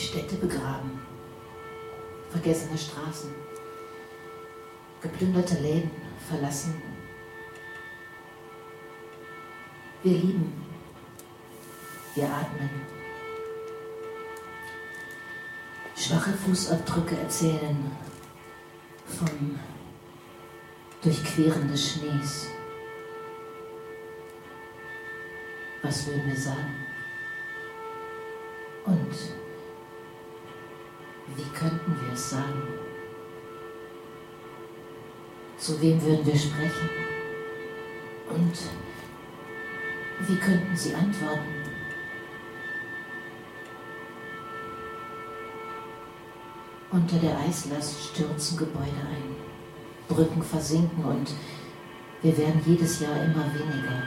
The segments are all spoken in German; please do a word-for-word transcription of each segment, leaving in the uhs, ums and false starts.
Städte begraben, vergessene Straßen, geplünderte Läden, verlassen. Wir lieben, wir atmen. Schwache Fußabdrücke erzählen vom Durchqueren des Schnees. Was würden wir sagen? Und wie könnten wir es sagen? Zu wem würden wir sprechen? Und wie könnten sie antworten? Unter der Eislast stürzen Gebäude ein, Brücken versinken und wir werden jedes Jahr immer weniger.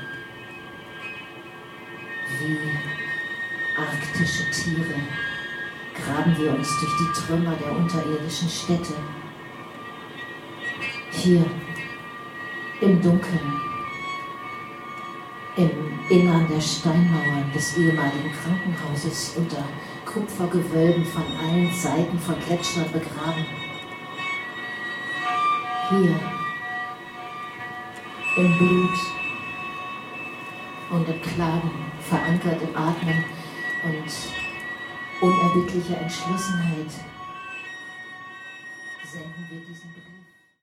Wie arktische Tiere graben wir uns durch die Trümmer der unterirdischen Städte. Hier, im Dunkeln, im Innern der Steinmauern des ehemaligen Krankenhauses unter Kupfergewölben von allen Seiten von Gletschern begraben. Hier, im Blut und im Klagen, verankert im Atmen und unerbittlicher Entschlossenheit, senden wir diesen Brief.